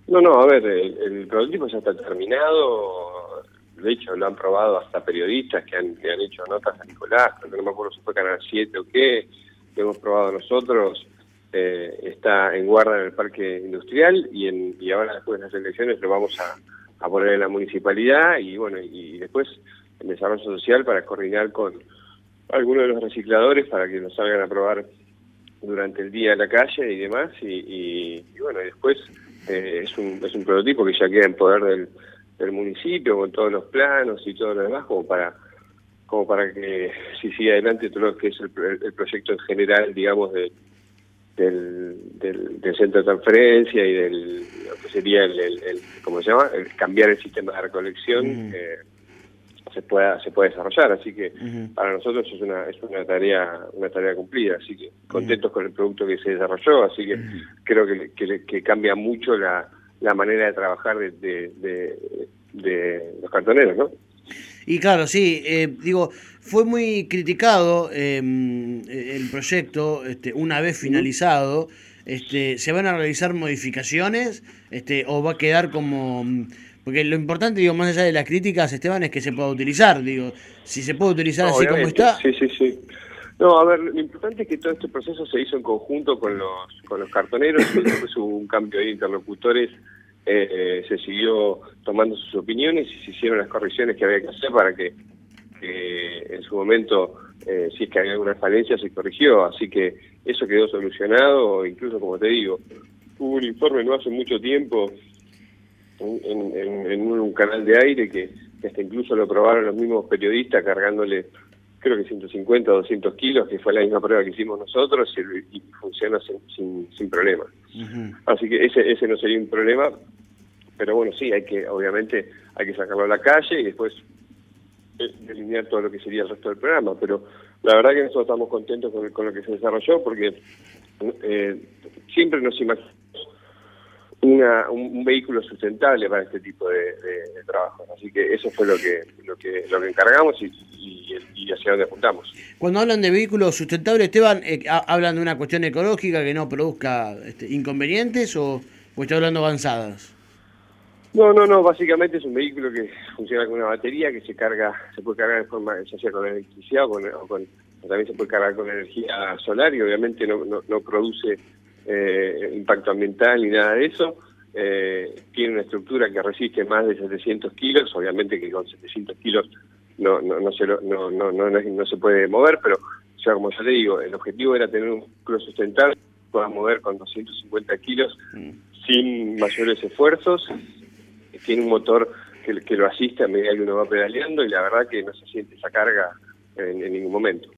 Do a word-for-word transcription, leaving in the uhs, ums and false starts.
No, no, a ver, el, el prototipo ya está terminado. De hecho, lo han probado hasta periodistas que han, que han hecho notas a Nicolás, no me acuerdo si fue Canal siete o qué, lo hemos probado nosotros. Eh, está en guarda en el parque industrial y, en, y ahora después de las elecciones lo vamos a, a poner en la municipalidad y bueno, y, y después en desarrollo social para coordinar con algunos de los recicladores para que nos salgan a probar durante el día en la calle y demás, y, y, y bueno, y después eh, es un es un prototipo que ya queda en poder del, del municipio con todos los planos y todo lo demás como para como para que si sigue adelante todo lo que es el, el proyecto en general, digamos, de, del, del, del centro de transferencia y del lo que sería el, el, el ¿cómo se llama? El cambiar el sistema de recolección. Mm. Eh, se pueda se puede desarrollar, así que uh-huh. para nosotros es una es una tarea una tarea cumplida, así que contentos uh-huh. con el producto que se desarrolló, así que uh-huh. creo que, que, que cambia mucho la, la manera de trabajar de, de, de, de los cartoneros, ¿no? Y claro, sí, eh, digo, fue muy criticado eh, el proyecto este, una vez finalizado. Este, ¿se van a realizar modificaciones este, o va a quedar como...? Porque lo importante, digo, más allá de las críticas, Esteban, es que se pueda utilizar. Digo, si se puede utilizar no, así como está... Sí, sí, sí. No, a ver, lo importante es que todo este proceso se hizo en conjunto con los con los cartoneros, y después hubo un cambio de interlocutores, eh, eh, se siguió tomando sus opiniones y se hicieron las correcciones que había que hacer para que, que en su momento, eh, si es que había alguna falencia, se corrigió. Así que eso quedó solucionado, incluso, como te digo, hubo un informe no hace mucho tiempo En, en, en un canal de aire que, que hasta incluso lo probaron los mismos periodistas cargándole creo que ciento cincuenta o doscientos kilos, que fue la misma prueba que hicimos nosotros y, y funciona sin, sin, sin problema. Uh-huh. Así que ese ese no sería un problema, pero bueno, sí, hay que obviamente hay que sacarlo a la calle y después delinear todo lo que sería el resto del programa, pero la verdad que nosotros estamos contentos con, con lo que se desarrolló porque eh, siempre nos imaginamos Una, un, un vehículo sustentable para este tipo de, de, de trabajos, así que eso fue lo que lo que lo que encargamos y, y, y hacia dónde apuntamos. Cuando hablan de vehículos sustentables, Esteban, eh, ¿hablan de una cuestión ecológica que no produzca este, inconvenientes o, o está hablando avanzadas? No, no, no, básicamente es un vehículo que funciona con una batería que se carga, se puede cargar en forma, ya sea con electricidad o, con, o, con, o también se puede cargar con energía solar y obviamente no, no, no produce Eh, impacto ambiental ni nada de eso. Eh, tiene una estructura que resiste más de setecientos kilos, obviamente que con setecientos kilos no no no se lo, no, no, no, no, no se puede mover, pero ya como ya le digo, el objetivo era tener un vehículo sustentable que pueda mover con doscientos cincuenta kilos mm. sin mayores esfuerzos. Tiene un motor que, que lo asiste a medida que uno va pedaleando y la verdad que no se siente esa carga en, en ningún momento.